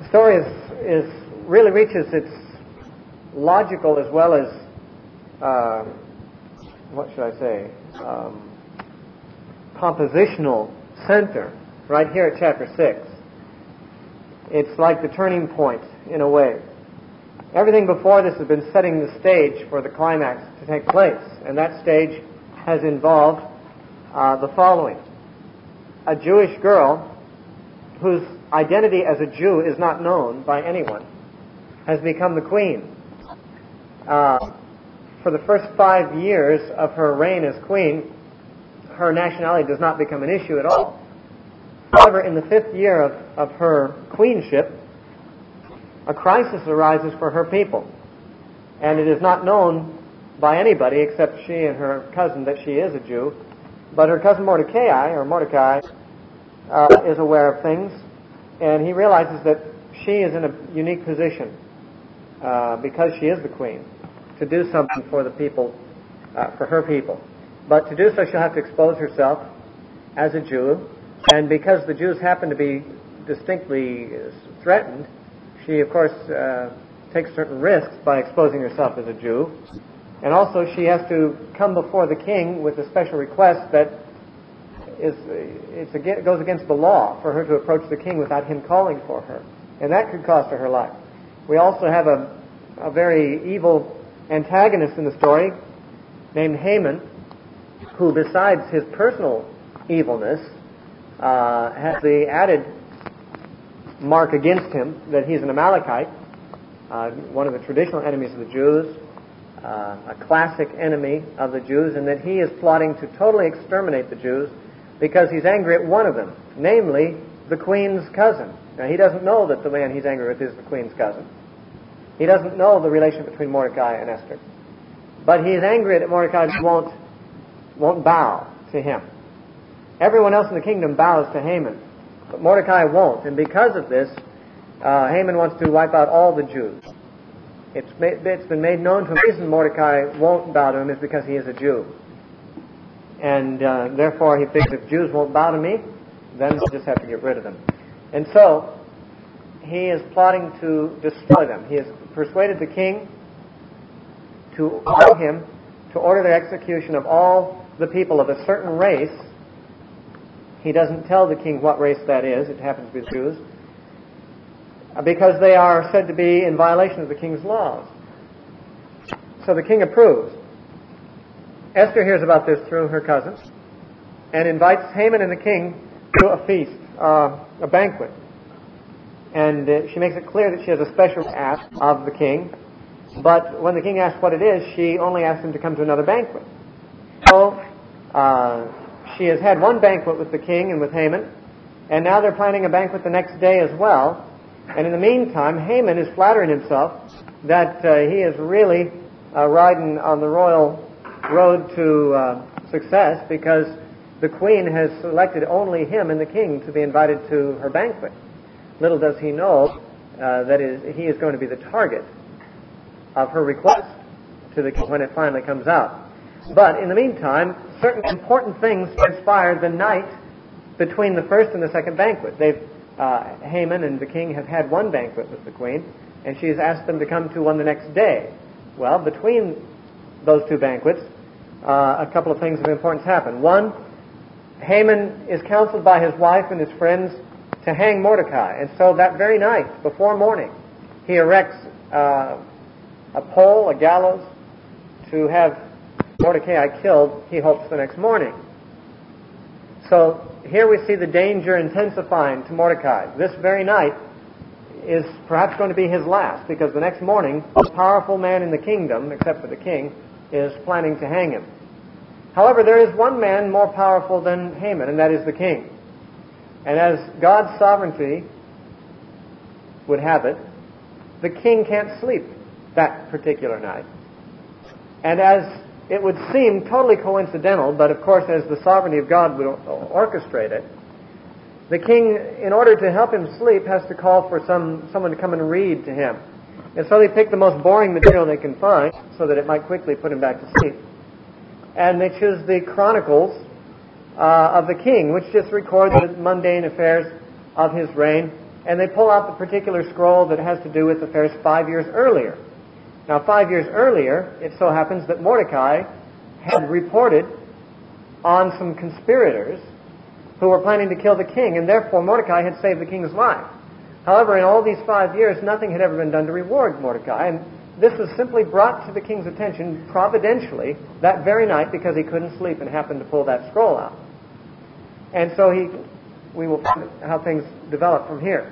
story really reaches its logical as well as, compositional center right here at chapter 6. It's like the turning point in a way. Everything before this has been setting the stage for the climax to take place, and that stage has involved the following. A Jewish girl whose identity as a Jew is not known by anyone has become the queen. For the first 5 years of her reign as queen, her nationality does not become an issue at all. However, in the 5th year of her queenship, a crisis arises for her people. And it is not known by anybody except she and her cousin that she is a Jew. But her cousin Mordecai, is aware of things, and he realizes that she is in a unique position because she is the queen to do something for the people, for her people. But to do so, she'll have to expose herself as a Jew, and because the Jews happen to be distinctly threatened, she, of course, takes certain risks by exposing herself as a Jew. And also, she has to come before the king with a special request that goes against the law for her to approach the king without him calling for her. And that could cost her life. We also have a very evil antagonist in the story named Haman, who, besides his personal evilness, has the added mark against him that he's an Amalekite, one of the traditional enemies of the Jews, a classic enemy of the Jews, and that he is plotting to totally exterminate the Jews because he's angry at one of them, namely the queen's cousin. Now, he doesn't know that the man he's angry with is the queen's cousin. He doesn't know the relation between Mordecai and Esther. But he is angry that Mordecai won't bow to him. Everyone else in the kingdom bows to Haman, but Mordecai won't. And because of this, Haman wants to wipe out all the Jews. It's been made known to him the reason Mordecai won't bow to him is because he is a Jew. And therefore he thinks if Jews won't bow to me, then we'll just have to get rid of them. And so he is plotting to destroy them. He has persuaded the king to allow him to order the execution of all the people of a certain race. He doesn't tell the king what race that is. It happens to be the Jews. Because they are said to be in violation of the king's laws. So the king approves. Esther hears about this through her cousins and invites Haman and the king to a feast, a banquet. And she makes it clear that she has a special ask of the king. But when the king asks what it is, she only asks him to come to another banquet. So she has had one banquet with the king and with Haman, and now they're planning a banquet the next day as well. And in the meantime, Haman is flattering himself that he is really riding on the royal road to success because the queen has selected only him and the king to be invited to her banquet. Little does he know that he is going to be the target of her request to the king when it finally comes out. But in the meantime, certain important things transpired the night between the first and the second banquet. Haman and the king have had one banquet with the queen, and she has asked them to come to one the next day. Well, between those two banquets, a couple of things of importance happen. One, Haman is counseled by his wife and his friends to hang Mordecai, and so that very night, before morning, he erects a pole, a gallows, to have Mordecai killed, he hopes, the next morning. So here we see the danger intensifying to Mordecai. This very night is perhaps going to be his last, because the next morning, the most powerful man in the kingdom, except for the king, is planning to hang him. However, there is one man more powerful than Haman, and that is the king. And as God's sovereignty would have it, the king can't sleep that particular night. And as it would seem totally coincidental, but of course as the sovereignty of God would orchestrate it, the king, in order to help him sleep, has to call for someone to come and read to him. And so they pick the most boring material they can find so that it might quickly put him back to sleep. And they choose the Chronicles of the king, which just record the mundane affairs of his reign and they pull out the particular scroll that has to do with affairs 5 years earlier. Now, 5 years earlier, it so happens that Mordecai had reported on some conspirators who were planning to kill the king, and therefore Mordecai had saved the king's life. However, in all these 5 years, nothing had ever been done to reward Mordecai, and this was simply brought to the king's attention providentially that very night because he couldn't sleep and happened to pull that scroll out. And so we will find how things develop from here.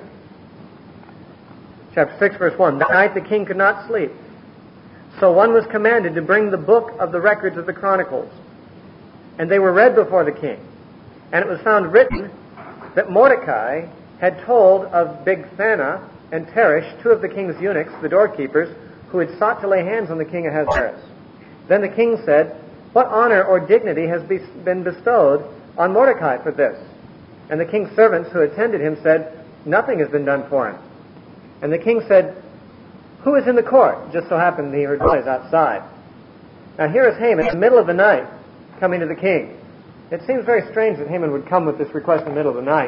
Chapter 6, verse 1. That night the king could not sleep. So one was commanded to bring the book of the records of the Chronicles. And they were read before the king. And it was found written that Mordecai had told of Bigthana and Teresh, two of the king's eunuchs, the doorkeepers, who had sought to lay hands on the king Ahasuerus. Then the king said, "What honor or dignity has been bestowed on Mordecai for this?" And the king's servants who attended him said, "Nothing has been done for him." And the king said, "Who is in the court?" Just so happened he heard noise outside. Now here is Haman in the middle of the night coming to the king. It seems very strange that Haman would come with this request in the middle of the night.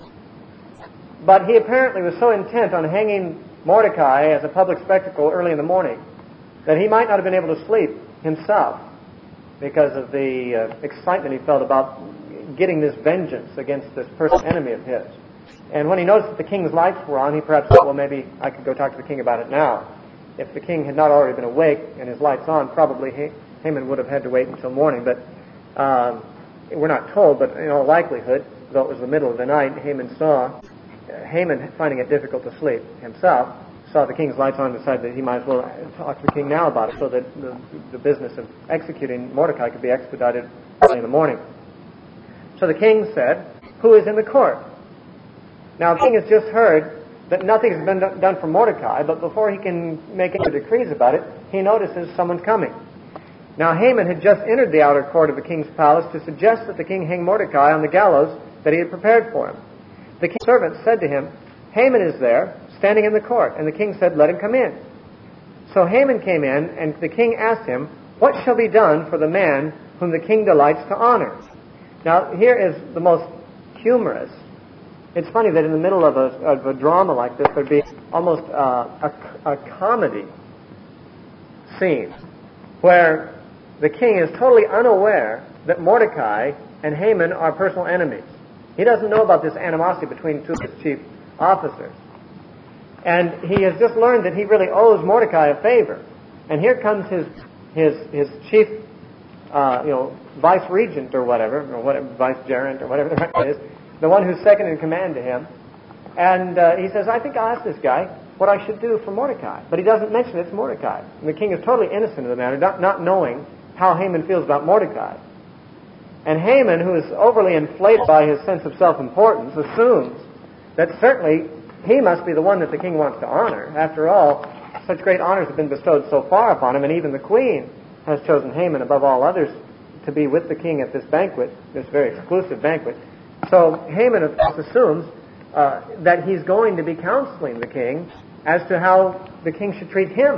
But he apparently was so intent on hanging Mordecai as a public spectacle early in the morning that he might not have been able to sleep himself because of the excitement he felt about getting this vengeance against this personal enemy of his. And when he noticed that the king's lights were on, he perhaps thought, well, maybe I could go talk to the king about it now. If the king had not already been awake and his lights on, probably Haman would have had to wait until morning. But we're not told, but in all likelihood, though it was the middle of the night, Haman, finding it difficult to sleep himself, saw the king's lights on and decided that he might as well talk to the king now about it so that the business of executing Mordecai could be expedited early in the morning. So the king said, "Who is in the court?" Now the king has just heard that nothing has been done for Mordecai, but before he can make any decrees about it, he notices someone coming. Now Haman had just entered the outer court of the king's palace to suggest that the king hang Mordecai on the gallows that he had prepared for him. The king's servant said to him, "Haman is there, standing in the court." And the king said, "Let him come in." So Haman came in, and the king asked him, "What shall be done for the man whom the king delights to honor?" Now, here is the most humorous. It's funny that in the middle of a drama like this, there'd be almost a comedy scene where the king is totally unaware that Mordecai and Haman are personal enemies. He doesn't know about this animosity between two of his chief officers. And he has just learned that he really owes Mordecai a favor. And here comes his chief, vice-regent or whatever, vice-gerent or whatever the right is, the one who's second in command to him. And he says, "I think I'll ask this guy what I should do for Mordecai." But he doesn't mention it's Mordecai. And the king is totally innocent of the matter, not knowing how Haman feels about Mordecai. And Haman, who is overly inflated by his sense of self-importance, assumes that certainly he must be the one that the king wants to honor. After all, such great honors have been bestowed so far upon him, and even the queen has chosen Haman above all others to be with the king at this banquet, this very exclusive banquet. So Haman, of course, assumes that he's going to be counseling the king as to how the king should treat him.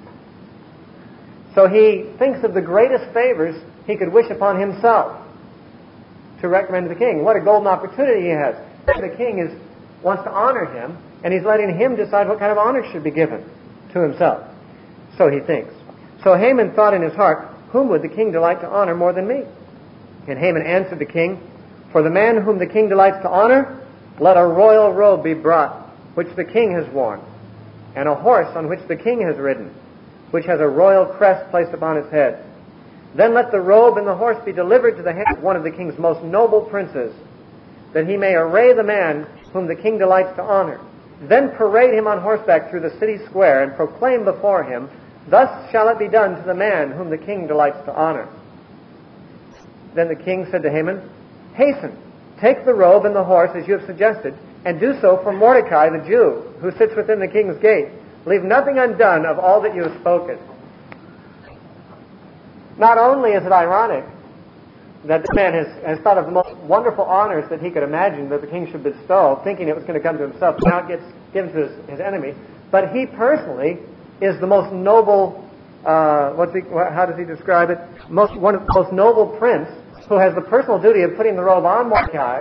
So he thinks of the greatest favors he could wish upon himself to recommend to the king. What a golden opportunity he has. The king wants to honor him, and he's letting him decide what kind of honor should be given to himself. So he thinks. So Haman thought in his heart, "Whom would the king delight to honor more than me?" And Haman answered the king, "For the man whom the king delights to honor, let a royal robe be brought, which the king has worn, and a horse on which the king has ridden, which has a royal crest placed upon its head. Then let the robe and the horse be delivered to the hand of one of the king's most noble princes, that he may array the man whom the king delights to honor. Then parade him on horseback through the city square, and proclaim before him, 'Thus shall it be done to the man whom the king delights to honor.'" Then the king said to Haman, "Hasten, take the robe and the horse as you have suggested, and do so for Mordecai the Jew, who sits within the king's gate. Leave nothing undone of all that you have spoken." Not only is it ironic that this man has thought of the most wonderful honors that he could imagine that the king should bestow, thinking it was going to come to himself, now it gets given to his enemy, but he personally is the most noble, how does he describe it? One of the most noble prince, who has the personal duty of putting the robe on Mordecai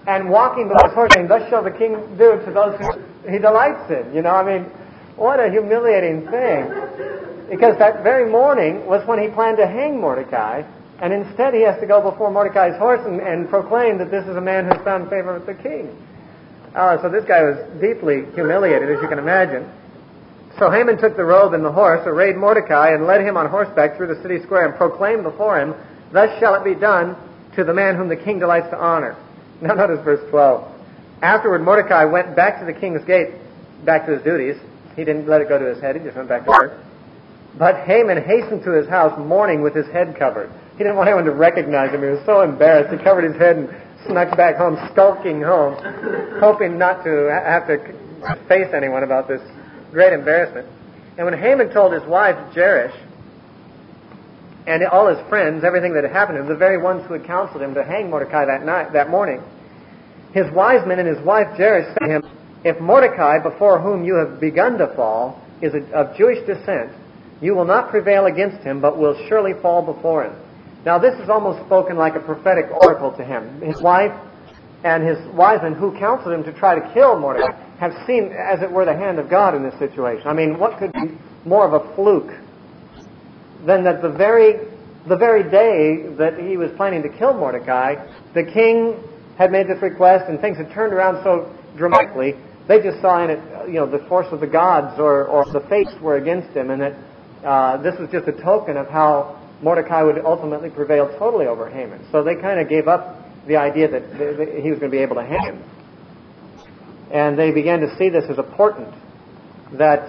and walking by his horse, saying, "Thus shall the king do to those who he delights in." What a humiliating thing. Because that very morning was when he planned to hang Mordecai, and instead he has to go before Mordecai's horse and proclaim that this is a man who's found favor with the king. So this guy was deeply humiliated, as you can imagine. So Haman took the robe and the horse, arrayed Mordecai, and led him on horseback through the city square, and proclaimed before him, "Thus shall it be done to the man whom the king delights to honor." Now notice verse 12. Afterward Mordecai went back to the king's gate, back to his duties. He didn't let it go to his head, he just went back to work. But Haman hastened to his house, mourning with his head covered. He didn't want anyone to recognize him. He was so embarrassed. He covered his head and snuck back home, skulking home, hoping not to have to face anyone about this great embarrassment. And when Haman told his wife, Zeresh, and all his friends, everything that had happened to him, the very ones who had counseled him to hang Mordecai that morning, his wise men and his wife Zeresh said to him, "If Mordecai, before whom you have begun to fall, is of Jewish descent, you will not prevail against him, but will surely fall before him." Now this is almost spoken like a prophetic oracle to him. His wife and his wise men who counseled him to try to kill Mordecai have seen, as it were, the hand of God in this situation. What could be more of a fluke than that the very day that he was planning to kill Mordecai, the king had made this request and things had turned around so dramatically, they just saw in it, the force of the gods or the fates were against him, and that this was just a token of how Mordecai would ultimately prevail totally over Haman. So they kind of gave up the idea that he was going to be able to hang him. And they began to see this as a portent that,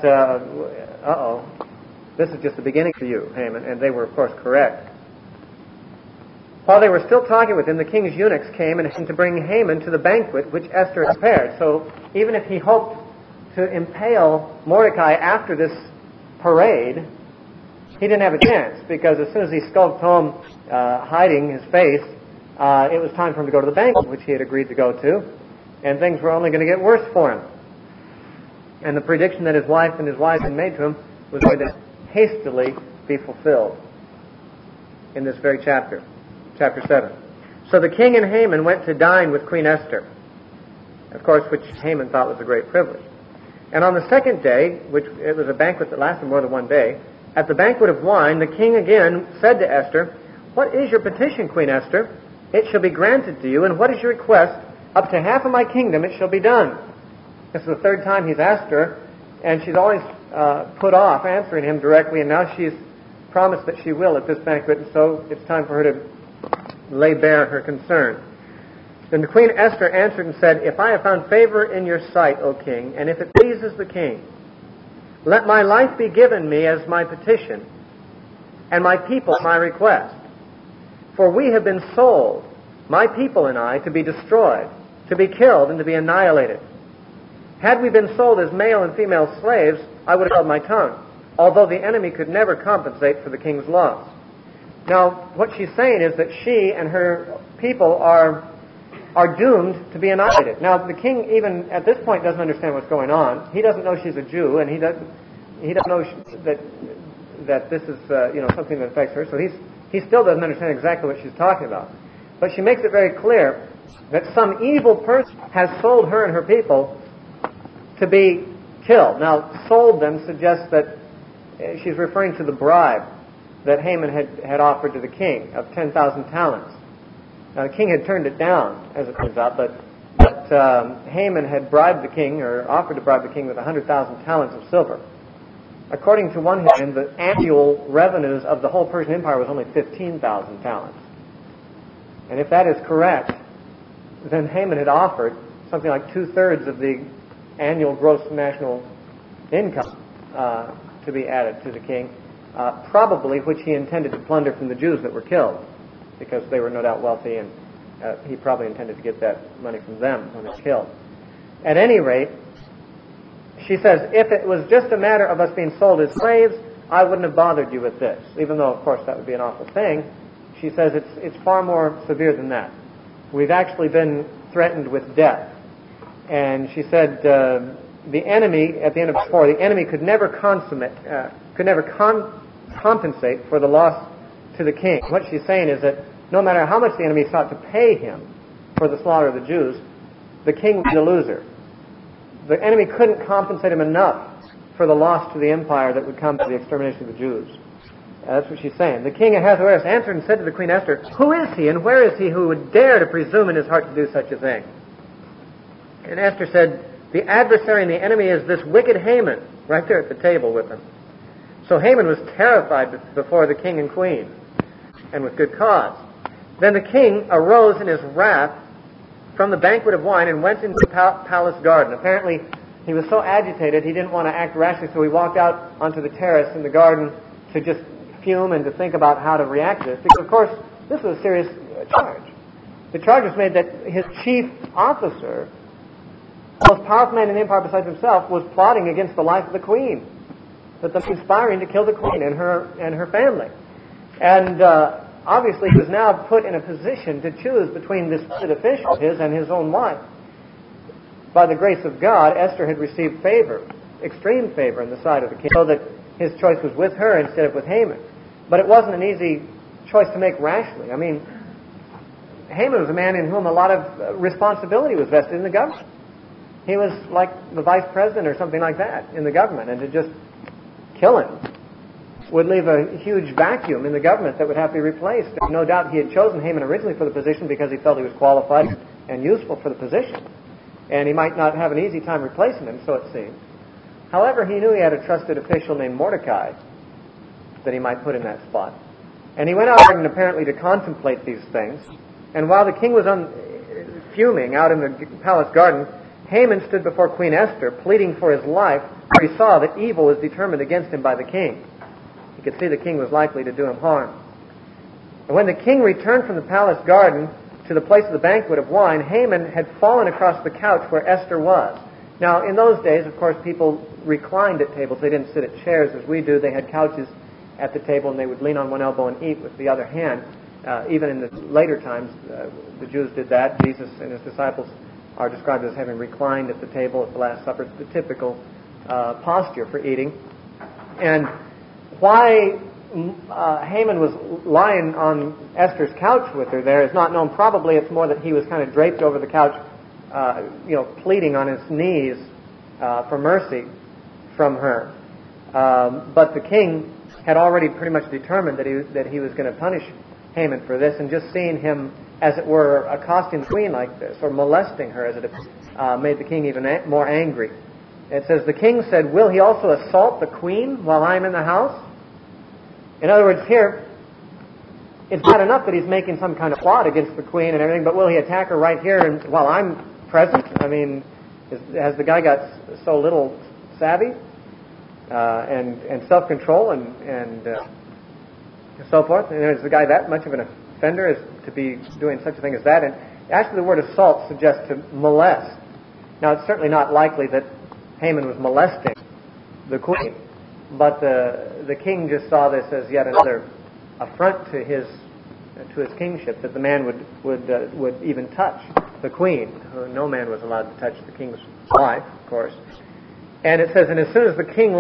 this is just the beginning for you, Haman. And they were, of course, correct. While they were still talking with him, the king's eunuchs came and to bring Haman to the banquet which Esther had prepared. So even if he hoped to impale Mordecai after this parade, he didn't have a chance, because as soon as he skulked home hiding his face, it was time for him to go to the banquet, which he had agreed to go to, and things were only going to get worse for him. And the prediction that his wife and his wives had made to him was going to hastily be fulfilled in this very chapter 7. So the king and Haman went to dine with Queen Esther, of course, which Haman thought was a great privilege. And on the second day, which it was a banquet that lasted more than one day, at the banquet of wine, the king again said to Esther, "What is your petition, Queen Esther? It shall be granted to you. And what is your request? Up to half of my kingdom it shall be done." This is the third time he's asked her, and she's always put off answering him directly, and now she's promised that she will at this banquet, and so it's time for her to lay bare her concern. Then the Queen Esther answered and said, "If I have found favor in your sight, O king, and if it pleases the king, let my life be given me as my petition, and my people my request. For we have been sold, my people and I, to be destroyed, to be killed, and to be annihilated. Had we been sold as male and female slaves, I would have held my tongue, although the enemy could never compensate for the king's loss." Now, what she's saying is that she and her people are doomed to be annihilated. Now, the king, even at this point, doesn't understand what's going on. He doesn't know she's a Jew, and he doesn't know that this is something that affects her. So he still doesn't understand exactly what she's talking about. But she makes it very clear that some evil person has sold her and her people to be killed. Now, sold them suggests that she's referring to the bribe that Haman had offered to the king of 10,000 talents. Now, the king had turned it down, as it turns out, but Haman had bribed the king, or offered to bribe the king, with 100,000 talents of silver. According to one historian, the annual revenues of the whole Persian Empire was only 15,000 talents. And if that is correct, then Haman had offered something like 2/3 of the annual gross national income to be added to the king, probably which he intended to plunder from the Jews that were killed, because they were no doubt wealthy, and he probably intended to get that money from them when they were killed. At any rate, she says, if it was just a matter of us being sold as slaves, I wouldn't have bothered you with this, even though, of course, that would be an awful thing. She says it's far more severe than that. We've actually been threatened with death. And she said the enemy, at the end of verse 4, the enemy could never compensate for the loss to the king. What she's saying is that no matter how much the enemy sought to pay him, for the slaughter of the Jews, the king was a loser. The enemy couldn't compensate him enough for the loss to the empire that would come to the extermination of the Jews. That's what she's saying. The king Ahasuerus answered and said to the queen Esther, "Who is he and where is he who would dare to presume in his heart to do such a thing?" And Esther said, "The adversary and the enemy is this wicked Haman," right there at the table with him. So Haman was terrified before the king and queen, and with good cause. Then the king arose in his wrath from the banquet of wine and went into the palace garden. Apparently, he was so agitated he didn't want to act rashly, so he walked out onto the terrace in the garden to just fume and to think about how to react to this. Because, of course, this was a serious charge. The charge was made that his chief officer, the most powerful man in the empire besides himself, was plotting against the life of the queen, that they were conspiring to kill the queen and her family. And obviously he was now put in a position to choose between this official of his and his own wife. By the grace of God, Esther had received favor, extreme favor in the sight of the king, so that his choice was with her instead of with Haman. But it wasn't an easy choice to make rashly. I mean, Haman was a man in whom a lot of responsibility was vested in the government. He was like the vice president or something like that in the government, and to just kill him would leave a huge vacuum in the government that would have to be replaced. No doubt he had chosen Haman originally for the position because he felt he was qualified and useful for the position. And he might not have an easy time replacing him, so it seemed. However, he knew he had a trusted official named Mordecai that he might put in that spot. And he went out and apparently to contemplate these things. And while the king was fuming out in the palace garden, Haman stood before Queen Esther, pleading for his life, for he saw that evil was determined against him by the king. He could see the king was likely to do him harm. And when the king returned from the palace garden to the place of the banquet of wine, Haman had fallen across the couch where Esther was. Now, in those days, of course, people reclined at tables. They didn't sit at chairs as we do. They had couches at the table, and they would lean on one elbow and eat with the other hand. Even in the later times, the Jews did that. Jesus and his disciples are described as having reclined at the table at the Last Supper. It's the typical posture for eating. And why Haman was lying on Esther's couch with her there is not known. Probably it's more that he was kind of draped over the couch, pleading on his knees for mercy from her. But the king had already pretty much determined that he was going to punish Haman for this, and just seeing him, as it were, accosting the queen like this, or molesting her, as it made the king even more angry. It says, the king said, "Will he also assault the queen while I am in the house?" In other words, here, it's bad enough that he's making some kind of plot against the queen and everything, but will he attack her right here and while I'm present? I mean, has the guy got so little savvy and self-control and so forth? And is the guy that much of an offender as to be doing such a thing as that? And actually the word assault suggests to molest. Now, it's certainly not likely that Haman was molesting the queen, but the king just saw this as yet another affront to his kingship, that the man would even touch the queen. No man was allowed to touch the king's wife, of course. And it says, and as soon as the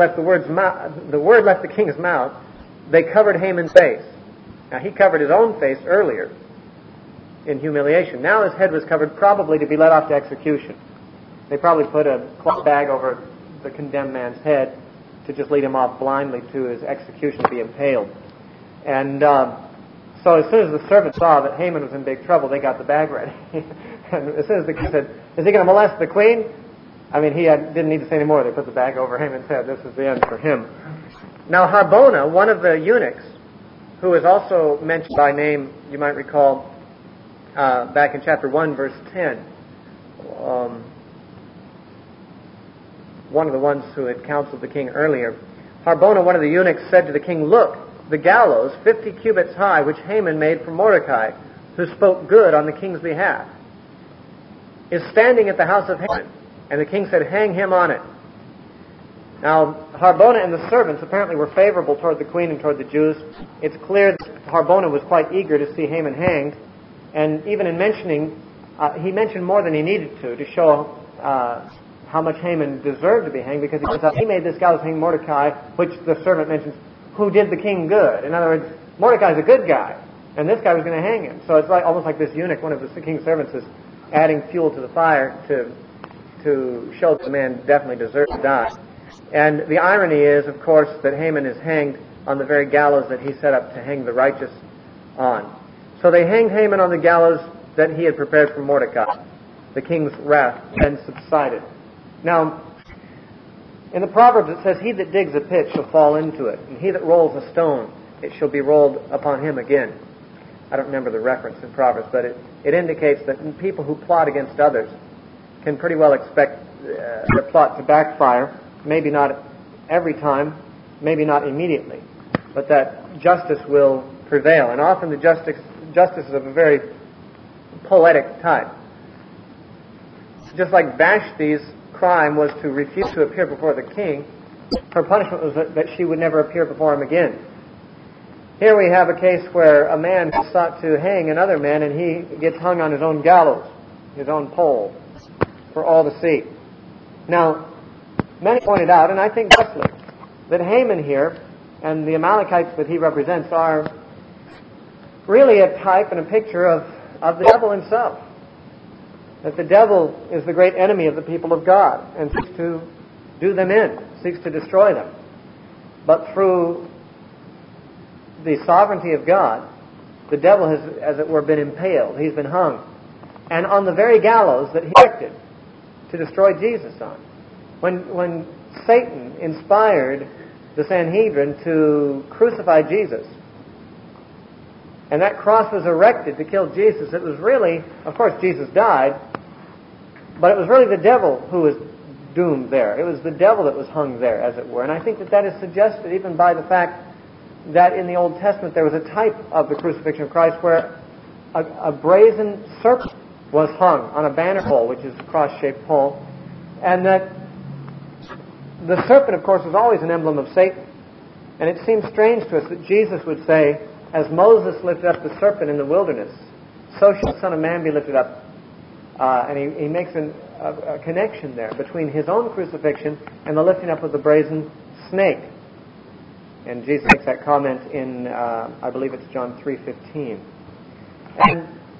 word left the king's mouth, they covered Haman's face. Now, he covered his own face earlier in humiliation. Now his head was covered, probably to be led off to execution. They probably put a cloth bag over the condemned man's head to just lead him off blindly to his execution, to be impaled. And so as soon as the servants saw that Haman was in big trouble, they got the bag ready. And as soon as the king said, "Is he going to molest the queen?" I mean, didn't need to say any more. They put the bag over Haman's head. This was the end for him. Now Harbona, one of the eunuchs, who is also mentioned by name, you might recall, back in chapter 1, verse 10, one of the ones who had counseled the king earlier. Harbona, one of the eunuchs, said to the king, "Look, the gallows, 50 cubits high, which Haman made for Mordecai, who spoke good on the king's behalf, is standing at the house of Haman." And the king said, "Hang him on it." Now, Harbona and the servants apparently were favorable toward the queen and toward the Jews. It's clear that Harbona was quite eager to see Haman hanged. And even in mentioning, he mentioned more than he needed to show how much Haman deserved to be hanged, because he made this gallows hang Mordecai, which the servant mentions, who did the king good. In other words, Mordecai's a good guy, and this guy was going to hang him. So it's almost like this eunuch, one of the king's servants, is adding fuel to the fire to show that the man definitely deserved to die. And the irony is, of course, that Haman is hanged on the very gallows that he set up to hang the righteous on. So they hanged Haman on the gallows that he had prepared for Mordecai. The king's wrath then subsided. Now, in the Proverbs it says, "He that digs a pit shall fall into it, and he that rolls a stone, it shall be rolled upon him again." I don't remember the reference in Proverbs, but it indicates that people who plot against others can pretty well expect their plot to backfire, maybe not every time, maybe not immediately, but that justice will prevail. And often the justice is of a very poetic type. Just like Vashti's crime was to refuse to appear before the king, her punishment was that she would never appear before him again. Here we have a case where a man sought to hang another man, and he gets hung on his own gallows, his own pole, for all to see. Now, many pointed out, and I think justly, that Haman here and the Amalekites that he represents are really a type and a picture of the devil himself. That the devil is the great enemy of the people of God and seeks to do them in, seeks to destroy them. But through the sovereignty of God, the devil has, as it were, been impaled. He's been hung. And on the very gallows that he erected to destroy Jesus on. When Satan inspired the Sanhedrin to crucify Jesus, and that cross was erected to kill Jesus, it was really, of course, Jesus died, but it was really the devil who was doomed there. It was the devil that was hung there, as it were. And I think that is suggested even by the fact that in the Old Testament there was a type of the crucifixion of Christ where a brazen serpent was hung on a banner pole, which is a cross-shaped pole, and that the serpent, of course, was always an emblem of Satan. And it seems strange to us that Jesus would say, "As Moses lifted up the serpent in the wilderness, so shall the Son of Man be lifted up." And he makes a connection there between his own crucifixion and the lifting up of the brazen snake. And Jesus makes that comment in, I believe it's John 3:15. And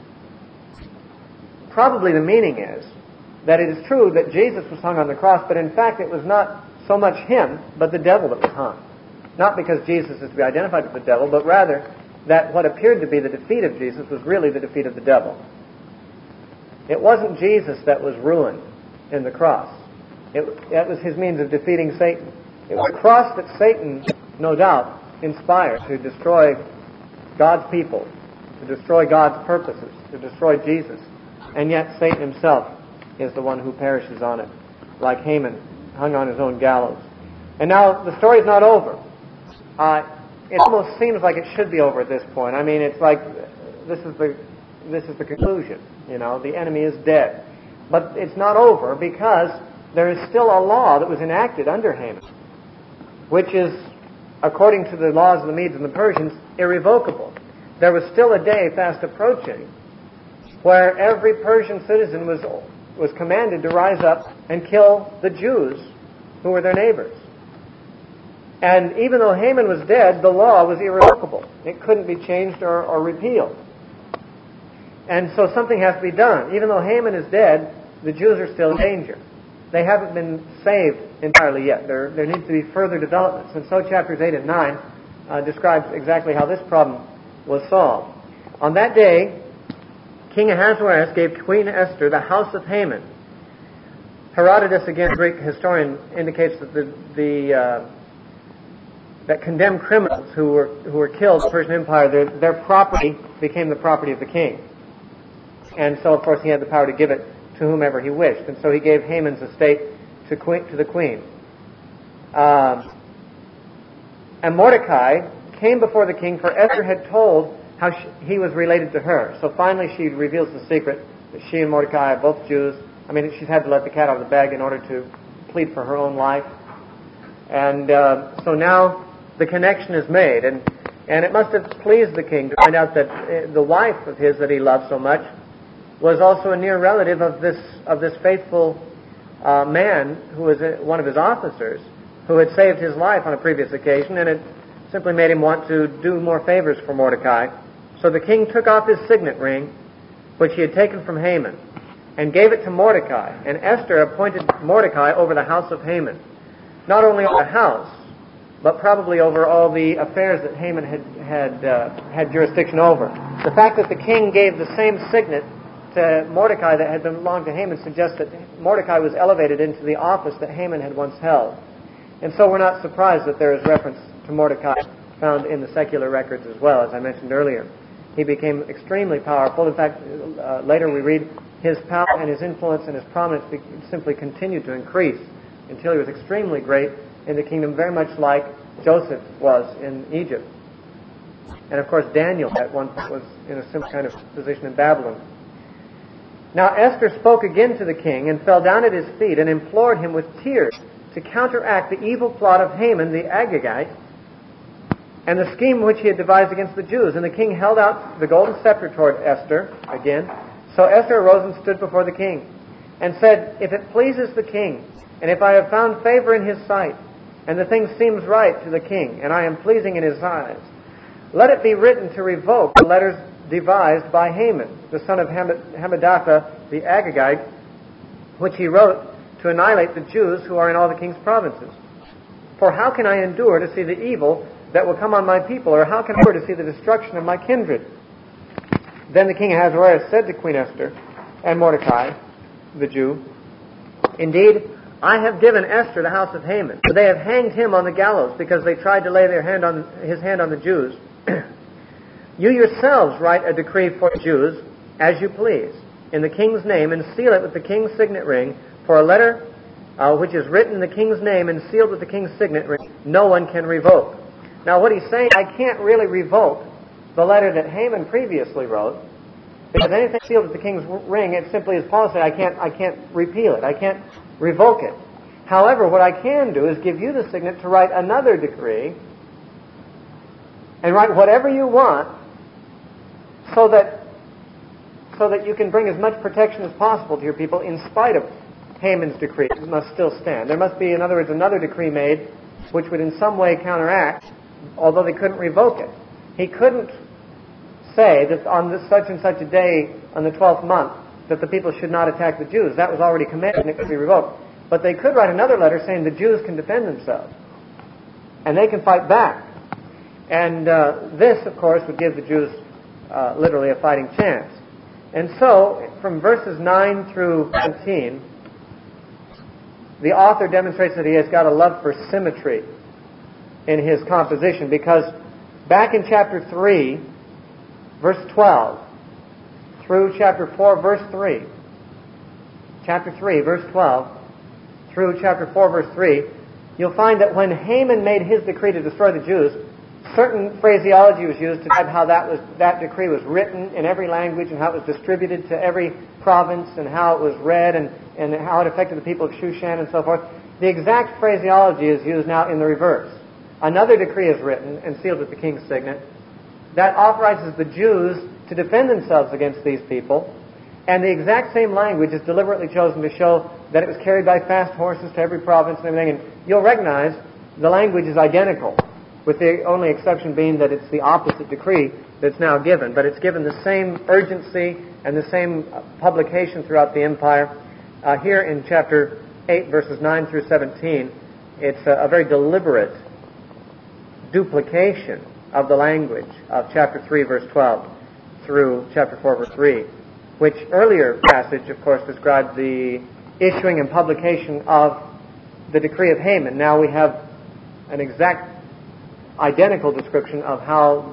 probably the meaning is that it is true that Jesus was hung on the cross, but in fact it was not so much him, but the devil that was hung. Not because Jesus is to be identified with the devil, but rather that what appeared to be the defeat of Jesus was really the defeat of the devil. It wasn't Jesus that was ruined in the cross. That was his means of defeating Satan. It was the cross that Satan, no doubt, inspired to destroy God's people, to destroy God's purposes, to destroy Jesus. And yet Satan himself is the one who perishes on it, like Haman, hung on his own gallows. And now the story's not over. It almost seems like it should be over at this point. I mean, it's like this is the conclusion. You know, the enemy is dead. But it's not over because there is still a law that was enacted under Haman, which is, according to the laws of the Medes and the Persians, irrevocable. There was still a day fast approaching where every Persian citizen was commanded to rise up and kill the Jews who were their neighbors. And even though Haman was dead, the law was irrevocable. It couldn't be changed or repealed. And so something has to be done. Even though Haman is dead, the Jews are still in danger. They haven't been saved entirely yet. There needs to be further developments. And so chapters 8 and 9 describes exactly how this problem was solved. On that day, King Ahasuerus gave Queen Esther the house of Haman. Herodotus, again, a Greek historian, indicates that that condemned criminals who were killed in the Persian Empire, their property became the property of the king. And so, of course, he had the power to give it to whomever he wished. And so he gave Haman's estate to the queen. And Mordecai came before the king, for Esther had told how he was related to her. So finally she reveals the secret that she and Mordecai are both Jews. I mean, she's had to let the cat out of the bag in order to plead for her own life. And so now the connection is made. And it must have pleased the king to find out that the wife of his that he loved so much was also a near relative of this faithful man who was one of his officers, who had saved his life on a previous occasion, and it simply made him want to do more favors for Mordecai. So the king took off his signet ring, which he had taken from Haman, and gave it to Mordecai. And Esther appointed Mordecai over the house of Haman. Not only over the house, but probably over all the affairs that Haman had jurisdiction over. The fact that the king gave the same signet to Mordecai that had belonged to Haman suggests that Mordecai was elevated into the office that Haman had once held. And so we're not surprised that there is reference to Mordecai found in the secular records as well, as I mentioned earlier. He became extremely powerful. In fact, later we read his power and his influence and his prominence simply continued to increase until he was extremely great in the kingdom, very much like Joseph was in Egypt. And of course Daniel at one point was in a similar kind of position in Babylon. Now Esther spoke again to the king and fell down at his feet and implored him with tears to counteract the evil plot of Haman the Agagite and the scheme which he had devised against the Jews. And the king held out the golden scepter toward Esther again. So Esther arose and stood before the king and said, "If it pleases the king, and if I have found favor in his sight, and the thing seems right to the king, and I am pleasing in his eyes, let it be written to revoke the letters devised by Haman, the son of Hammedatha the Agagite, which he wrote to annihilate the Jews who are in all the king's provinces. For how can I endure to see the evil that will come on my people, or how can I endure to see the destruction of my kindred?" Then the king Ahasuerus said to Queen Esther and Mordecai, the Jew, "Indeed, I have given Esther the house of Haman, for they have hanged him on the gallows because they tried to lay his hand on the Jews. You yourselves write a decree for the Jews as you please, in the king's name, and seal it with the king's signet ring, for a letter which is written in the king's name and sealed with the king's signet ring, no one can revoke." Now what he's saying, I can't really revoke the letter that Haman previously wrote, because anything sealed with the king's ring, it simply, as Paul said, I can't repeal it. I can't revoke it. However, what I can do is give you the signet to write another decree and write whatever you want so that you can bring as much protection as possible to your people in spite of Haman's decree. It must still stand. There must be, in other words, another decree made which would in some way counteract, although they couldn't revoke it. He couldn't say that on this such and such a day, on the 12th month, that the people should not attack the Jews. That was already commanded and it could be revoked. But they could write another letter saying the Jews can defend themselves. And they can fight back. And this, of course, would give the Jews literally a fighting chance. And so, from verses 9 through 17, the author demonstrates that he has got a love for symmetry in his composition, because back in chapter 3, verse 12, through chapter 4, verse 3, chapter 3, verse 12, through chapter 4, verse 3, you'll find that when Haman made his decree to destroy the Jews, certain phraseology was used to describe how that decree was written in every language and how it was distributed to every province and how it was read and how it affected the people of Shushan and so forth. The exact phraseology is used now in the reverse. Another decree is written and sealed with the king's signet that authorizes the Jews to defend themselves against these people, and the exact same language is deliberately chosen to show that it was carried by fast horses to every province and everything. And you'll recognize the language is identical, with the only exception being that it's the opposite decree that's now given. But it's given the same urgency and the same publication throughout the empire. Here in chapter 8, verses 9 through 17, it's a very deliberate duplication of the language of chapter 3, verse 12 through chapter 4, verse 3, which earlier passage, of course, described the issuing and publication of the decree of Haman. Now we have an exact identical description of how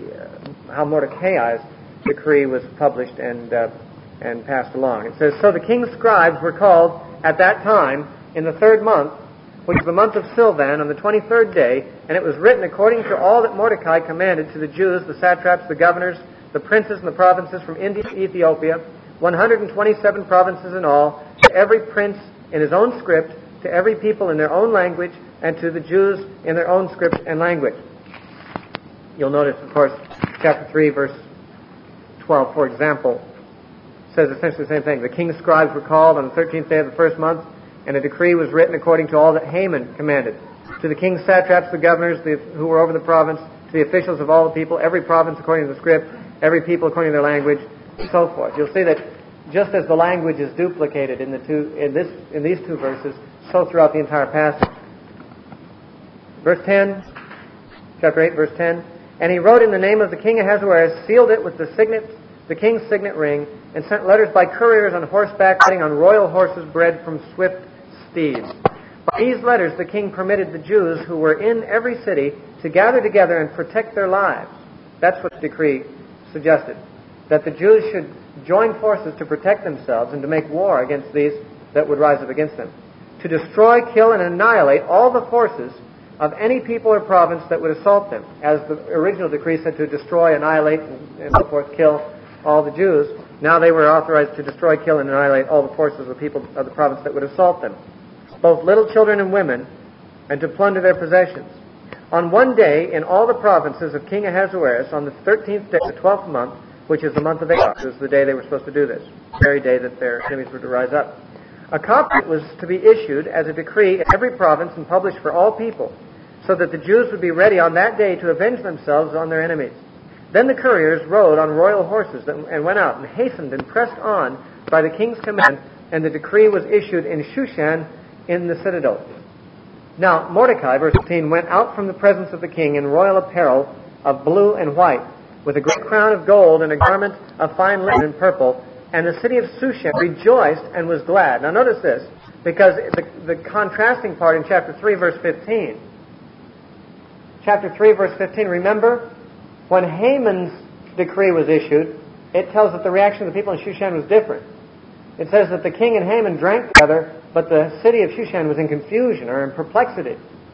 Mordecai's decree was published and passed along. It says, "So the king's scribes were called at that time in the 3rd month, which is the month of Silvan, on the 23rd day, and it was written according to all that Mordecai commanded to the Jews, the satraps, the governors, the princes, and the provinces from India to Ethiopia, 127 provinces in all, to every prince in his own script, to every people in their own language, and to the Jews in their own script and language." You'll notice, of course, chapter 3, verse 12, for example, says essentially the same thing. The king's scribes were called on the 13th day of the 1st month, and a decree was written according to all that Haman commanded. To the king's satraps, the governors who were over the province, to the officials of all the people, every province according to the script, every people according to their language, and so forth. You'll see that just as the language is duplicated in these two verses, so throughout the entire passage. Verse 10, chapter 8, verse 10. And he wrote in the name of the king Ahasuerus, sealed it with the king's signet ring, and sent letters by couriers on horseback, riding on royal horses bred from swift steeds. By these letters the king permitted the Jews who were in every city to gather together and protect their lives. That's what the decree suggested, that the Jews should join forces to protect themselves and to make war against these that would rise up against them, to destroy, kill, and annihilate all the forces of any people or province that would assault them, as the original decree said to destroy, annihilate, and so forth, kill all the Jews. Now they were authorized to destroy, kill, and annihilate all the forces of the people of the province that would assault them, both little children and women, and to plunder their possessions. On one day, in all the provinces of King Ahasuerus, on the 13th day of the 12th month, which is the month of Adar, was the day they were supposed to do this, the very day that their enemies were to rise up. A copy was to be issued as a decree in every province and published for all people, so that the Jews would be ready on that day to avenge themselves on their enemies. Then the couriers rode on royal horses and went out and hastened and pressed on by the king's command, and the decree was issued in Shushan in the citadel. Now Mordecai, verse 15, went out from the presence of the king in royal apparel of blue and white, with a great crown of gold and a garment of fine linen and purple, and the city of Shushan rejoiced and was glad. Now notice this, because the contrasting part in chapter 3, verse 15. Chapter 3, verse 15, remember, when Haman's decree was issued, it tells that the reaction of the people in Shushan was different. It says that the king and Haman drank together, but the city of Shushan was in confusion or in perplexity.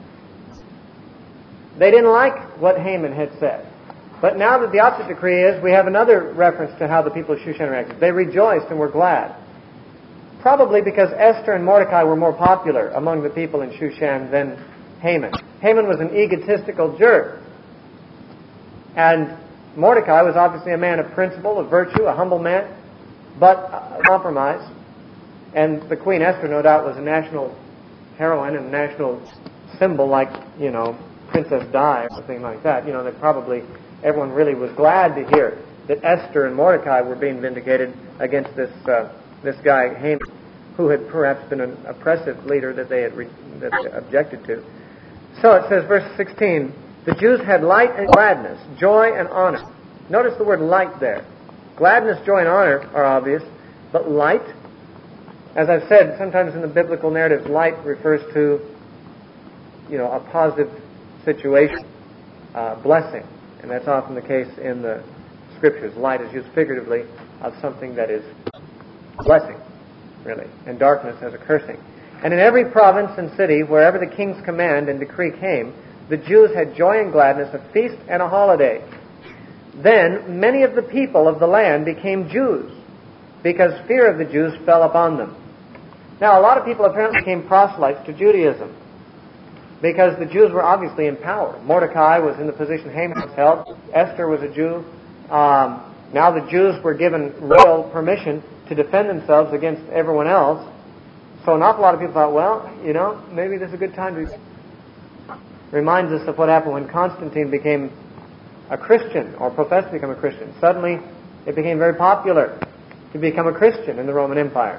They didn't like what Haman had said. But now that the opposite decree is, we have another reference to how the people of Shushan reacted. They rejoiced and were glad. Probably because Esther and Mordecai were more popular among the people in Shushan than Haman. Haman was an egotistical jerk. And Mordecai was obviously a man of principle, of virtue, a humble man, but compromise. And the Queen Esther, no doubt, was a national heroine and a national symbol like, Princess Di or something like that. That probably everyone really was glad to hear that Esther and Mordecai were being vindicated against this guy, Haman, who had perhaps been an oppressive leader that they objected to. So it says, verse 16, the Jews had light and gladness, joy and honor. Notice the word light there. Gladness, joy, and honor are obvious, but light, as I've said, sometimes in the biblical narratives, light refers to, a positive situation, blessing. And that's often the case in the Scriptures. Light is used figuratively of something that is a blessing, really, and darkness as a cursing. And in every province and city, wherever the king's command and decree came, the Jews had joy and gladness, a feast and a holiday. Then many of the people of the land became Jews, because fear of the Jews fell upon them. Now, a lot of people apparently became proselytes to Judaism, because the Jews were obviously in power. Mordecai was in the position Haman was held. Esther was a Jew. Now the Jews were given royal permission to defend themselves against everyone else. So an awful lot of people thought, maybe this is a good time to... Reminds us of what happened when Constantine became a Christian, or professed to become a Christian. Suddenly, it became very popular to become a Christian in the Roman Empire.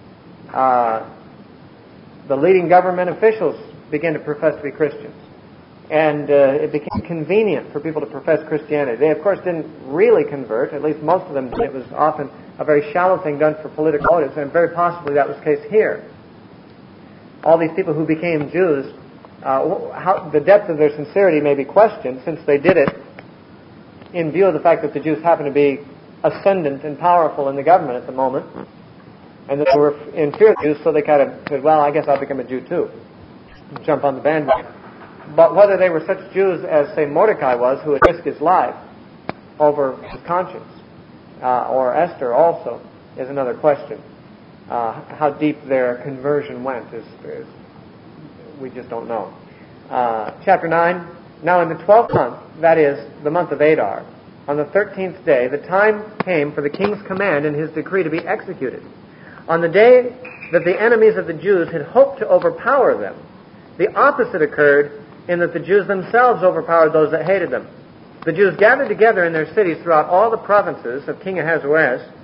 The leading government officials began to profess to be Christians. And it became convenient for people to profess Christianity. They, of course, didn't really convert. At least most of them did. It was often a very shallow thing done for political motives, and very possibly that was the case here. All these people who became Jews, the depth of their sincerity may be questioned, since they did it in view of the fact that the Jews happened to be ascendant and powerful in the government at the moment, and that they were in fear of the Jews, so they kind of said, well, I guess I'll become a Jew too. Jump on the bandwagon. But whether they were such Jews as, say, Mordecai was, who had risked his life over his conscience, or Esther also, is another question. How deep their conversion went is we just don't know. Chapter 9. Now in the 12th month, that is, the month of Adar, on the 13th day, the time came for the king's command and his decree to be executed. On the day that the enemies of the Jews had hoped to overpower them, the opposite occurred in that the Jews themselves overpowered those that hated them. The Jews gathered together in their cities throughout all the provinces of King Ahasuerus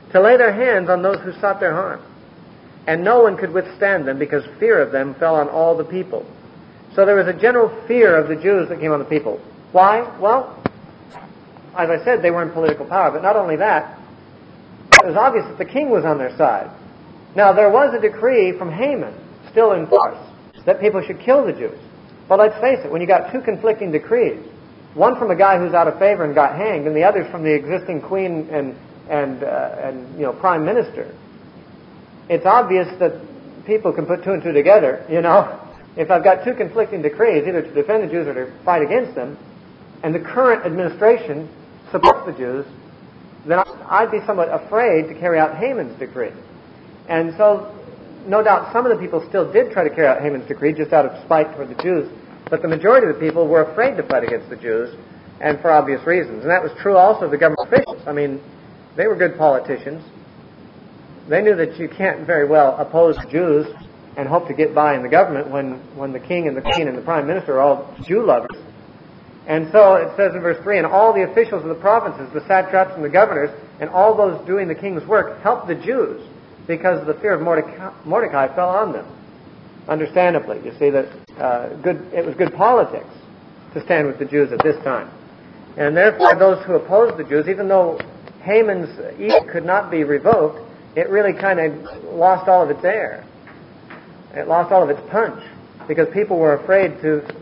to lay their hands on those who sought their harm. And no one could withstand them, because fear of them fell on all the people. So there was a general fear of the Jews that came on the people. Why? Well, as I said, they were in political power. But not only that, it was obvious that the king was on their side. Now, there was a decree from Haman, still in force, that people should kill the Jews. But let's face it, when you got two conflicting decrees, one from a guy who's out of favor and got hanged, and the other's from the existing queen and prime minister, it's obvious that people can put two and two together, If I've got two conflicting decrees, either to defend the Jews or to fight against them, and the current administration supports the Jews, then I'd be somewhat afraid to carry out Haman's decree. And so, no doubt, some of the people still did try to carry out Haman's decree just out of spite toward the Jews, but the majority of the people were afraid to fight against the Jews, and for obvious reasons. And that was true also of the government officials. I mean, they were good politicians. They knew that you can't very well oppose Jews and hope to get by in the government when the king and the queen and the prime minister are all Jew lovers. And so it says in verse 3, and all the officials of the provinces, the satraps and the governors, and all those doing the king's work helped the Jews, because the fear of Mordecai fell on them. Understandably, you see that it was good politics to stand with the Jews at this time. And therefore those who opposed the Jews, even though Haman's edict could not be revoked, it really kind of lost all of its air. It lost all of its punch, because people were afraid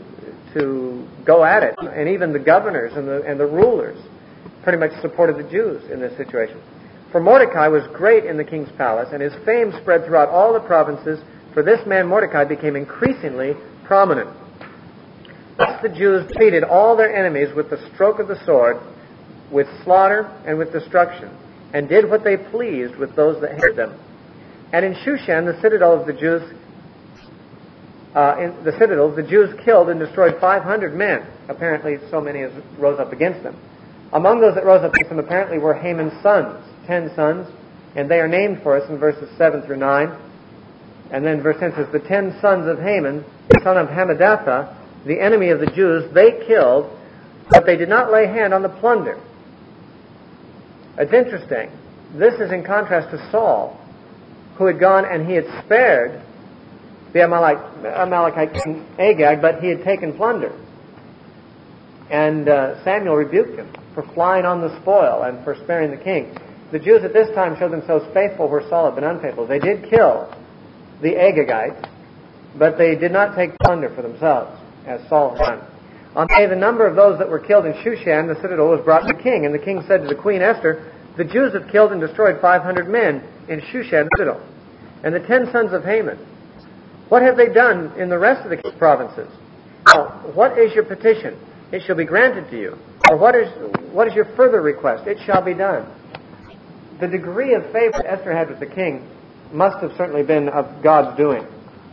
to go at it. And even the governors and the rulers pretty much supported the Jews in this situation. For Mordecai was great in the king's palace, and his fame spread throughout all the provinces, for this man Mordecai became increasingly prominent. Thus the Jews defeated all their enemies with the stroke of the sword, with slaughter and with destruction, and did what they pleased with those that hated them. And in Shushan, the citadel of the Jews, the Jews killed and destroyed 500 men. Apparently, so many as rose up against them. Among those that rose up against them apparently were Haman's sons, 10 sons, and they are named for us in verses 7 through 9. And then verse 10 says, the 10 sons of Haman, the son of Hammedatha, the enemy of the Jews, they killed, but they did not lay hand on the plunder. It's interesting. This is in contrast to Saul, who had gone and he had spared the Amalekite king Agag, but he had taken plunder. And Samuel rebuked him for flying on the spoil and for sparing the king. The Jews at this time showed themselves faithful where Saul had been unfaithful. They did kill the Agagites, but they did not take plunder for themselves, as Saul had done. On the day the number of those that were killed in Shushan, the citadel, was brought to the king, and the king said to the queen Esther, the Jews have killed and destroyed 500 men in Shushan citadel, and the 10 sons of Haman. What have they done in the rest of the king's provinces? Now, what is your petition? It shall be granted to you. Or what is your further request? It shall be done. The degree of favor Esther had with the king must have certainly been of God's doing.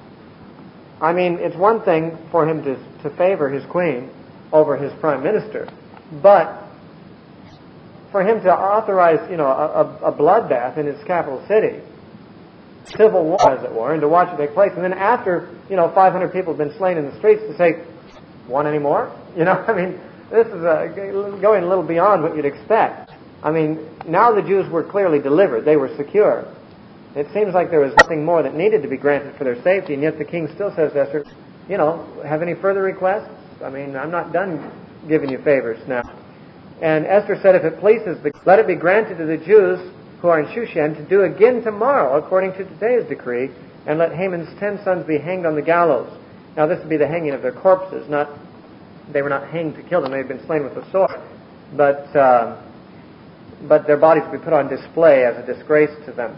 I mean, it's one thing for him to favor his queen over his prime minister, but for him to authorize, a bloodbath in his capital city, civil war, as it were, and to watch it take place, and then after, 500 people have been slain in the streets, to say, want any more? I mean, this is going a little beyond what you'd expect. I mean, now the Jews were clearly delivered. They were secure. It seems like there was nothing more that needed to be granted for their safety, and yet the king still says to Esther, have any further requests? I mean, I'm not done giving you favors now. And Esther said, if it pleases, let it be granted to the Jews who are in Shushan to do again tomorrow, according to today's decree, and let Haman's 10 sons be hanged on the gallows. Now, this would be the hanging of their corpses, they were not hanged to kill them, they had been slain with the sword, but their bodies would be put on display as a disgrace to them.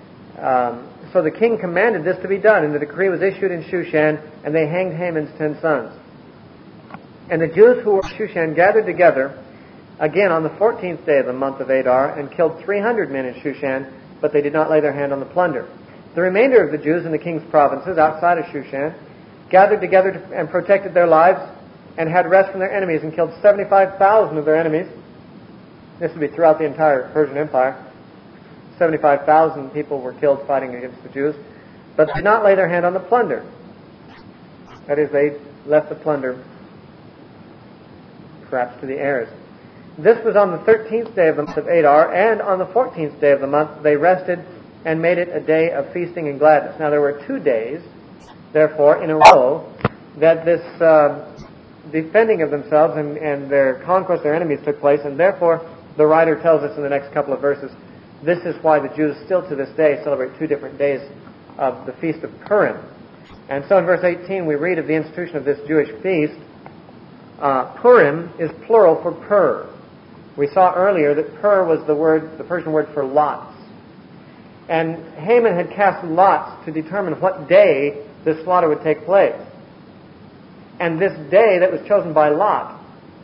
So the king commanded this to be done, and the decree was issued in Shushan, and they hanged Haman's 10 sons. And the Jews who were in Shushan gathered together again on the 14th day of the month of Adar, and killed 300 men in Shushan, but they did not lay their hand on the plunder. The remainder of the Jews in the king's provinces outside of Shushan gathered together and protected their lives, and had rest from their enemies, and killed 75,000 of their enemies. This would be throughout the entire Persian Empire. 75,000 people were killed fighting against the Jews, but did not lay their hand on the plunder. That is, they left the plunder perhaps to the heirs. This was on the 13th day of the month of Adar, and on the 14th day of the month they rested and made it a day of feasting and gladness. Now there were 2 days, therefore, in a row, that this defending of themselves and their conquest of their enemies took place, and therefore the writer tells us in the next couple of verses, this is why the Jews still to this day celebrate 2 different days of the Feast of Purim. And so in verse 18 we read of the institution of this Jewish feast. Purim is plural for pur. We saw earlier that pur was the Persian word for lots. And Haman had cast lots to determine what day this slaughter would take place. And this day that was chosen by lot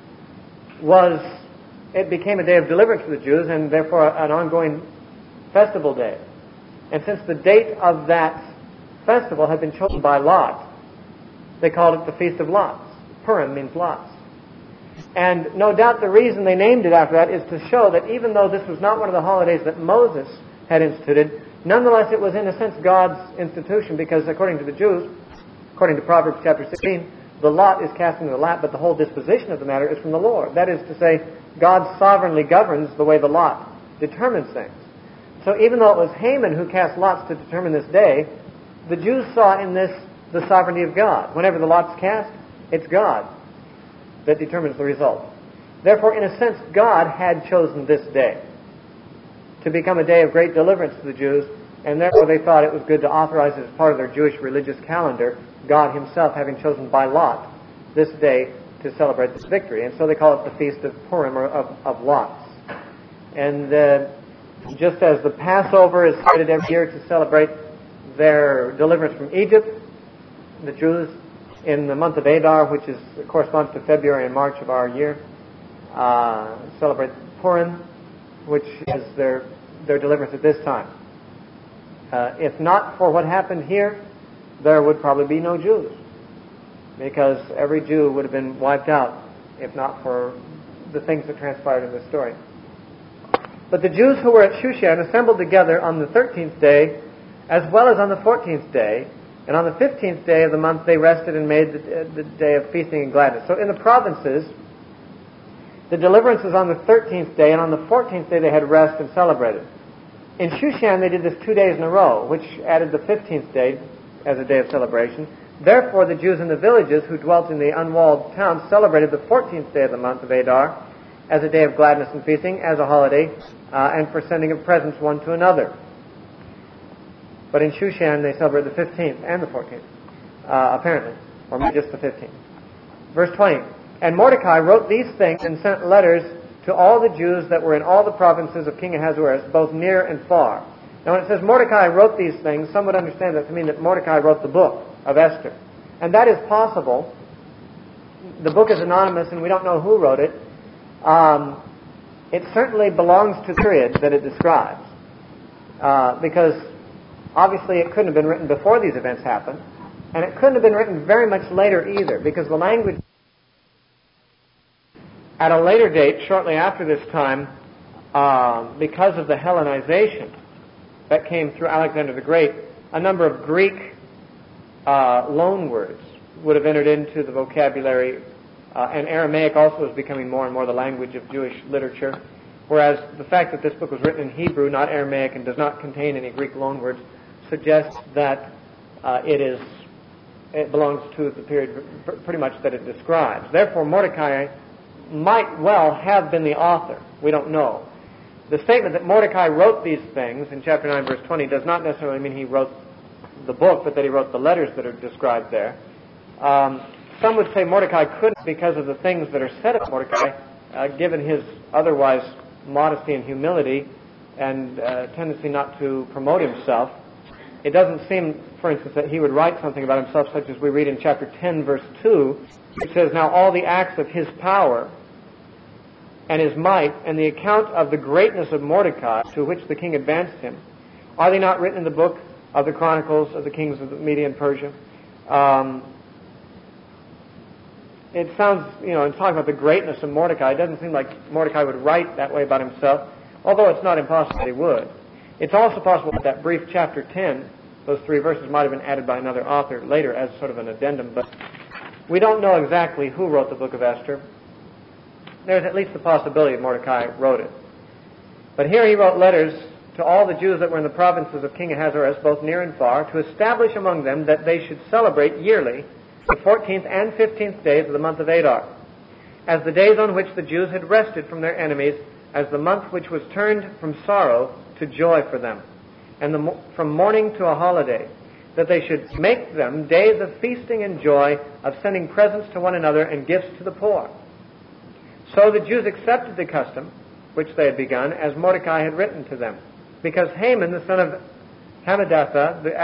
it became a day of deliverance for the Jews, and therefore an ongoing festival day. And since the date of that festival had been chosen by lot, they called it the Feast of Lots. Purim means lots. And no doubt the reason they named it after that is to show that even though this was not one of the holidays that Moses had instituted, nonetheless it was in a sense God's institution, because according to the Jews, according to Proverbs chapter 16, the lot is cast into the lap, but the whole disposition of the matter is from the Lord. That is to say, God sovereignly governs the way the lot determines things. So even though it was Haman who cast lots to determine this day, the Jews saw in this the sovereignty of God. Whenever the lot's cast, it's God that determines the result. Therefore, in a sense, God had chosen this day to become a day of great deliverance to the Jews, and therefore they thought it was good to authorize it as part of their Jewish religious calendar, God himself having chosen by lot this day to celebrate this victory. And so they call it the Feast of Purim, or of Lots. And just as the Passover is cited every year to celebrate their deliverance from Egypt, the Jews in the month of Adar, which corresponds to February and March of our year, celebrate Purim, which is their deliverance at this time. If not for what happened here, there would probably be no Jews, because every Jew would have been wiped out if not for the things that transpired in this story. But the Jews who were at Shushan assembled together on the 13th day as well as on the 14th day, and on the 15th day of the month they rested and made the day of feasting and gladness. So in the provinces, the deliverance was on the 13th day, and on the 14th day they had rest and celebrated. In Shushan they did this 2 days in a row, which added the 15th day as a day of celebration. Therefore the Jews in the villages who dwelt in the unwalled towns celebrated the 14th day of the month of Adar as a day of gladness and feasting, as a holiday, and for sending of presents one to another. But in Shushan they celebrate the 15th and the 14th, apparently, or maybe just the 15th. Verse 20, and Mordecai wrote these things and sent letters to all the Jews that were in all the provinces of King Ahasuerus, both near and far. Now when it says Mordecai wrote these things, some would understand that to mean that Mordecai wrote the book of Esther. And that is possible. The book is anonymous and we don't know who wrote it. It certainly belongs to the period that it describes. Because obviously it couldn't have been written before these events happened. And it couldn't have been written very much later either, because the language at a later date, shortly after this time, because of the Hellenization that came through Alexander the Great, a number of Greek loan words would have entered into the vocabulary, and Aramaic also was becoming more and more the language of Jewish literature, whereas the fact that this book was written in Hebrew, not Aramaic, and does not contain any Greek loan words, suggests that it belongs to the period pretty much that it describes. Therefore, Mordecai might well have been the author. We don't know. The statement that Mordecai wrote these things in chapter 9, verse 20, does not necessarily mean he wrote the book, but that he wrote the letters that are described there. Some would say Mordecai couldn't because of the things that are said of Mordecai, given his otherwise modesty and humility and tendency not to promote himself. It doesn't seem, for instance, that he would write something about himself such as we read in chapter 10, verse 2, which says, now all the acts of his power and his might and the account of the greatness of Mordecai to which the king advanced him, are they not written in the book of the Chronicles of the kings of Media and Persia? It sounds, in talking about the greatness of Mordecai, it doesn't seem like Mordecai would write that way about himself, although it's not impossible that he would. It's also possible that that brief chapter 10, those 3 verses might have been added by another author later as sort of an addendum, but we don't know exactly who wrote the book of Esther. there's at least the possibility that Mordecai wrote it. But here he wrote letters to all the Jews that were in the provinces of King Ahasuerus, both near and far, to establish among them that they should celebrate yearly the 14th and 15th days of the month of Adar, as the days on which the Jews had rested from their enemies, as the month which was turned from sorrow to joy for them, and from mourning to a holiday, that they should make them days of feasting and joy, of sending presents to one another and gifts to the poor. So the Jews accepted the custom which they had begun, as Mordecai had written to them, because Haman, the son of Hammedatha, the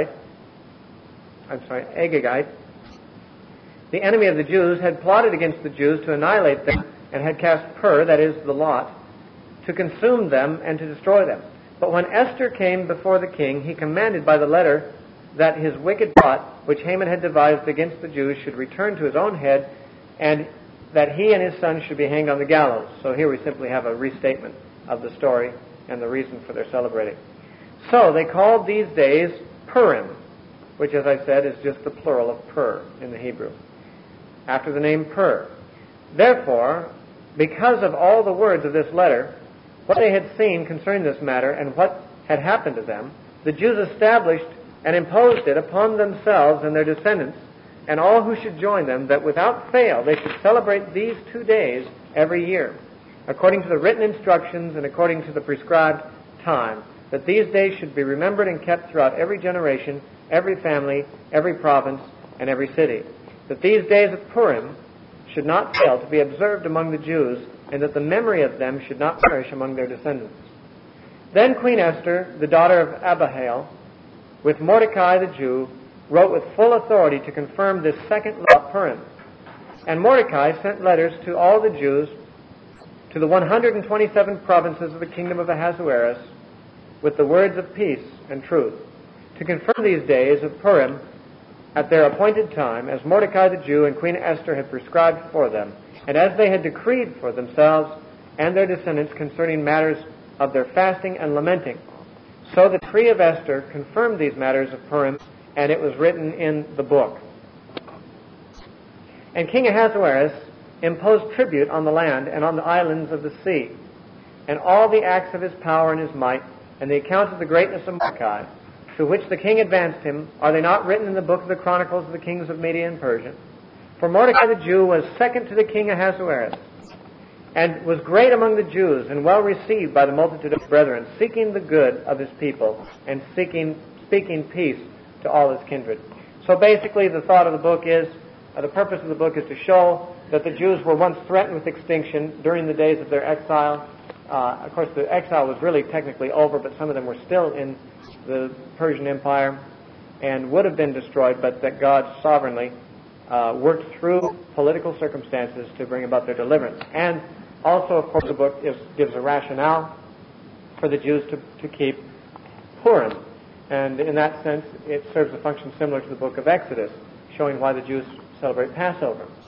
Agagite, the enemy of the Jews, had plotted against the Jews to annihilate them, and had cast Pur, that is, the lot, to consume them and to destroy them. But when Esther came before the king, he commanded by the letter that his wicked plot, which Haman had devised against the Jews, should return to his own head, and that he and his son should be hanged on the gallows. So here we simply have a restatement of the story and the reason for their celebrating. So they called these days Purim, which, as I said, is just the plural of Pur in the Hebrew, after the name Pur. Therefore, because of all the words of this letter, what they had seen concerning this matter and what had happened to them, the Jews established and imposed it upon themselves and their descendants and all who should join them, that without fail they should celebrate these 2 days every year, according to the written instructions and according to the prescribed time, that these days should be remembered and kept throughout every generation, every family, every province, and every city, that these days of Purim should not fail to be observed among the Jews, and that the memory of them should not perish among their descendants. Then Queen Esther, the daughter of Abihail, with Mordecai the Jew, wrote with full authority to confirm this second law of Purim. And Mordecai sent letters to all the Jews, to the 127 provinces of the kingdom of Ahasuerus, with the words of peace and truth, to confirm these days of Purim at their appointed time, as Mordecai the Jew and Queen Esther had prescribed for them, and as they had decreed for themselves and their descendants concerning matters of their fasting and lamenting. So the decree of Esther confirmed these matters of Purim, and it was written in the book. And King Ahasuerus imposed tribute on the land and on the islands of the sea, and all the acts of his power and his might, and the accounts of the greatness of Mordecai, through which the king advanced him, are they not written in the book of the Chronicles of the kings of Media and Persia? For Mordecai the Jew was second to the king Ahasuerus, and was great among the Jews, and well received by the multitude of brethren, seeking the good of his people, and speaking peace to all his kindred. So basically the thought of the book is, the purpose of the book is to show that the Jews were once threatened with extinction during the days of their exile. Of course, the exile was really technically over, but some of them were still in the Persian Empire and would have been destroyed, but that God sovereignly worked through political circumstances to bring about their deliverance. And also, of course, the book gives a rationale for the Jews to keep Purim. And in that sense, it serves a function similar to the book of Exodus, showing why the Jews celebrate Passover.